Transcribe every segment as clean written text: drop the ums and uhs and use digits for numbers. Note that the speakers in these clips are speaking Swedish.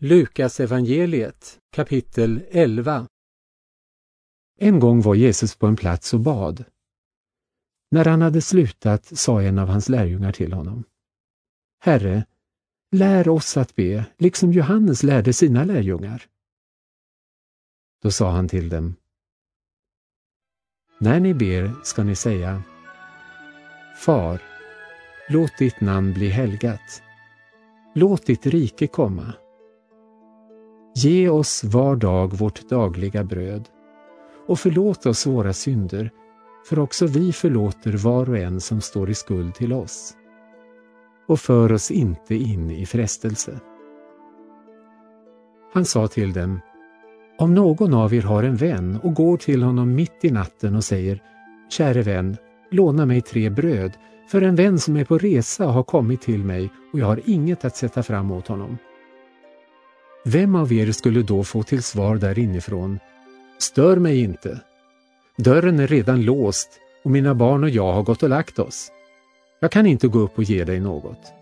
Lukas evangeliet, kapitel 11. En gång var Jesus på en plats och bad. När han hade slutat sa en av hans lärjungar till honom: Herre, lär oss att be, liksom Johannes lärde sina lärjungar. Då sa han till dem: När ni ber ska ni säga: Far, låt ditt namn bli helgat. Låt ditt rike komma. Ge oss var dag vårt dagliga bröd, och förlåt oss våra synder, för också vi förlåter var och en som står i skuld till oss. Och för oss inte in i frestelse. Han sa till dem: Om någon av er har en vän och går till honom mitt i natten och säger: Käre vän, låna mig 3 bröd, för en vän som är på resa har kommit till mig och jag har inget att sätta fram åt honom. Vem av er skulle då få till svar där inifrån: Stör mig inte. Dörren är redan låst och mina barn och jag har gått och lagt oss. Jag kan inte gå upp och ge dig något.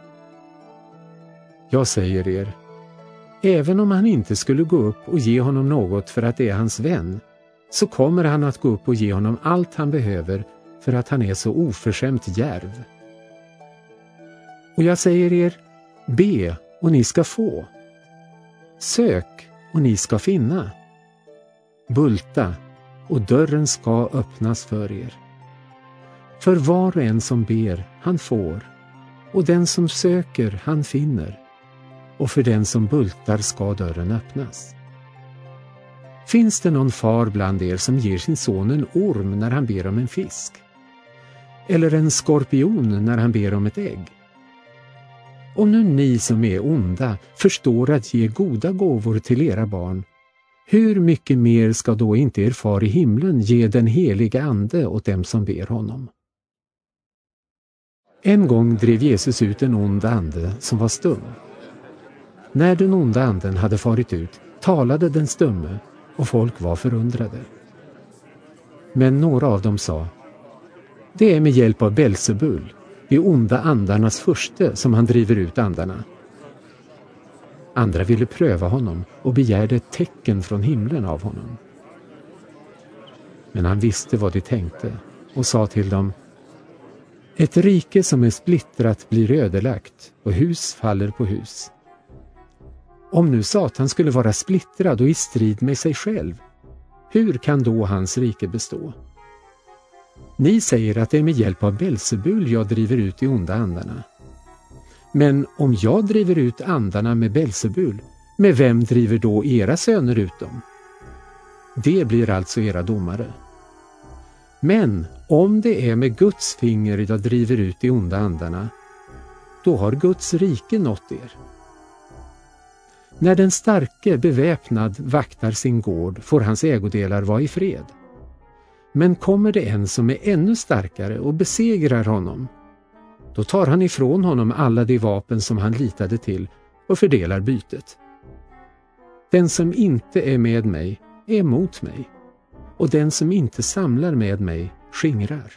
Jag säger er, även om han inte skulle gå upp och ge honom något för att det är hans vän, så kommer han att gå upp och ge honom allt han behöver för att han är så oförskämt djärv. Och jag säger er, be och ni ska få. Sök och ni ska finna. Bulta och dörren ska öppnas för er. För var och en som ber, han får, och den som söker, han finner, och för den som bultar ska dörren öppnas. Finns det någon far bland er som ger sin son en orm när han ber om en fisk? Eller en skorpion när han ber om ett ägg? Om nu ni som är onda förstår att ge goda gåvor till era barn, hur mycket mer ska då inte er far i himlen ge den heliga ande åt dem som ber honom? En gång drev Jesus ut en ond ande som var stum. När den onda anden hade farit ut talade den stumme och folk var förundrade. Men några av dem sa: Det är med hjälp av Belzebul, de onda andarnas furste, som han driver ut andarna. Andra ville pröva honom och begärde ett tecken från himlen av honom. Men han visste vad de tänkte och sa till dem: Ett rike som är splittrat blir ödelagt och hus faller på hus. Om nu Satan skulle vara splittrad och i strid med sig själv, hur kan då hans rike bestå? Ni säger att det är med hjälp av Belzebul jag driver ut de onda andarna. Men om jag driver ut andarna med Belzebul, med vem driver då era söner ut dem? Det blir alltså era domare. Men om det är med Guds finger jag driver ut de onda andarna, då har Guds rike nått er. När den starke beväpnad vaktar sin gård får hans ägodelar vara i fred. Men kommer det en som är ännu starkare och besegrar honom, då tar han ifrån honom alla de vapen som han litade till och fördelar bytet. Den som inte är med mig är mot mig, och den som inte samlar med mig skingrar.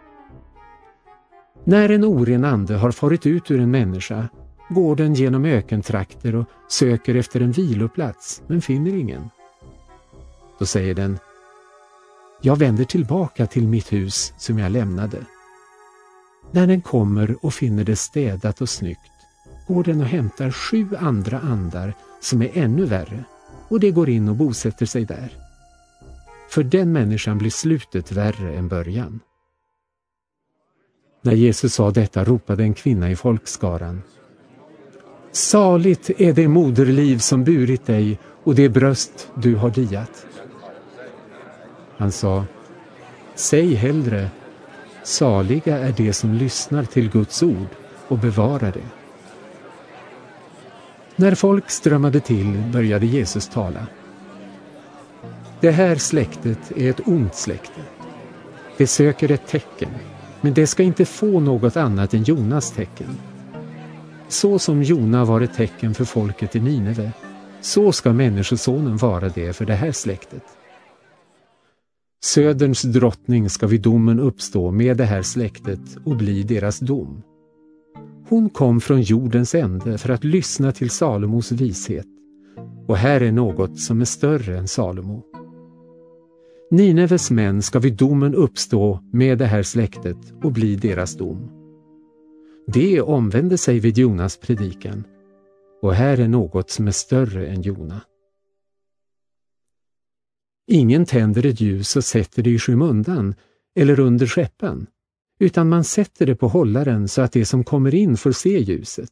När en oren ande har farit ut ur en människa, går den genom ökentrakter och söker efter en viloplats, men finner ingen. Då säger den: Jag vänder tillbaka till mitt hus som jag lämnade. När den kommer och finner det städat och snyggt, går den och hämtar 7 andra andar som är ännu värre, och det går in och bosätter sig där. För den människan blir slutet värre än början. När Jesus sa detta ropade en kvinna i folkskaran: Saligt är det moderliv som burit dig och det bröst du har diat. Han sa: Säg hellre, saliga är de som lyssnar till Guds ord och bevarar det. När folk strömmade till började Jesus tala. Det här släktet är ett ont släkte. Det söker ett tecken, men det ska inte få något annat än Jonas tecken. Så som Jona var ett tecken för folket i Nineve, så ska människosonen vara det för det här släktet. Söderns drottning ska vid domen uppstå med det här släktet och bli deras dom. Hon kom från jordens ände för att lyssna till Salomos vishet. Och här är något som är större än Salomo. Nineves män ska vid domen uppstå med det här släktet och bli deras dom. Det omvände sig vid Jonas predikan. Och här är något som är större än Jona. Ingen tänder ett ljus och sätter det i skymundan eller under skäppan, utan man sätter det på hållaren så att det som kommer in får se ljuset.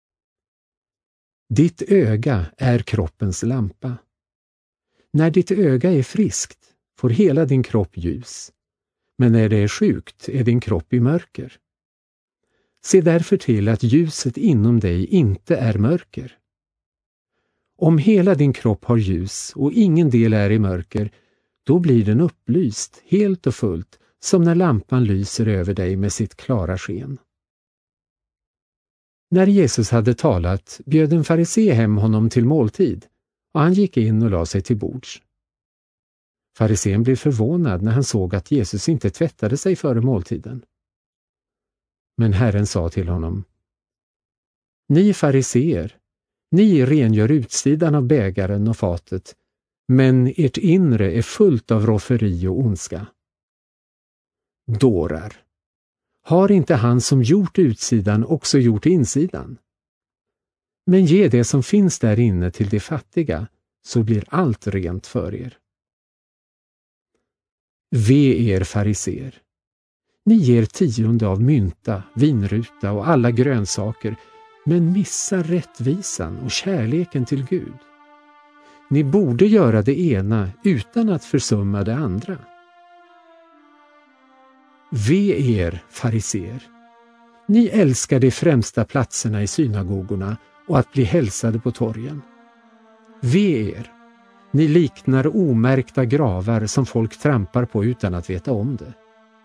Ditt öga är kroppens lampa. När ditt öga är friskt får hela din kropp ljus, men när det är sjukt är din kropp i mörker. Se därför till att ljuset inom dig inte är mörker. Om hela din kropp har ljus och ingen del är i mörker, då blir den upplyst helt och fullt som när lampan lyser över dig med sitt klara sken. När Jesus hade talat bjöd en farisé hem honom till måltid och han gick in och la sig till bords. Farisén blev förvånad när han såg att Jesus inte tvättade sig före måltiden. Men Herren sa till honom: Ni fariseer, ni rengör utsidan av bägaren och fatet, men ert inre är fullt av rofferi och ondska. Dårar! Har inte han som gjort utsidan också gjort insidan? Men ge det som finns där inne till de fattiga, så blir allt rent för er. Ve er fariseer! Ni ger 10 av mynta, vinruta och alla grönsaker, men missar rättvisan och kärleken till Gud. Ni borde göra det ena utan att försumma det andra. Ve er fariseer! Ni älskar de främsta platserna i synagogorna och att bli hälsade på torgen. Ve er! Ni liknar omärkta gravar som folk trampar på utan att veta om det.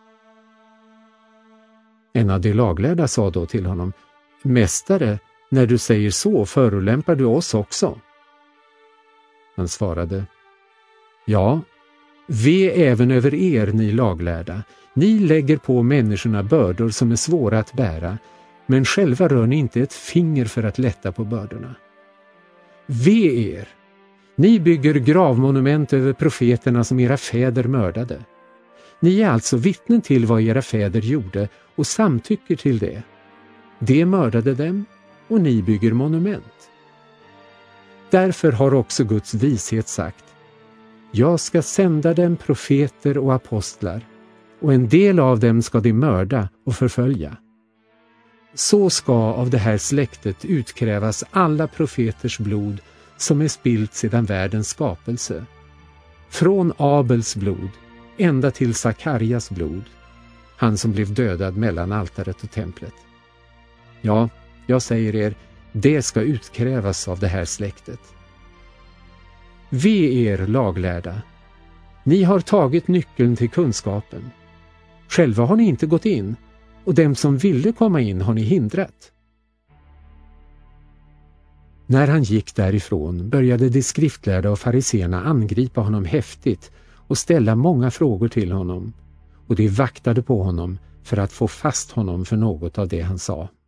En av de laglärda sa då till honom: Mästare, när du säger så förolämpar du oss också. Han svarade: Ja, ve även över er, ni laglärda. Ni lägger på människorna bördor som är svåra att bära, men själva rör ni inte ett finger för att lätta på bördorna. Ve er! Ni bygger gravmonument över profeterna som era fäder mördade. Ni är alltså vittnen till vad era fäder gjorde och samtycker till det. De mördade dem och ni bygger monument. Därför har också Guds vishet sagt: Jag ska sända dem profeter och apostlar, och en del av dem ska de mörda och förfölja. Så ska av det här släktet utkrävas alla profeters blod som är spilt sedan världens skapelse. Från Abels blod ända till Sakarias blod, han som blev dödad mellan altaret och templet. Ja, jag säger er, det ska utkrävas av det här släktet. Ve er laglärda! Ni har tagit nyckeln till kunskapen. Själva har ni inte gått in, och dem som ville komma in har ni hindrat. När han gick därifrån började de skriftlärda och fariseerna angripa honom häftigt och ställa många frågor till honom, och de vaktade på honom för att få fast honom för något av det han sa.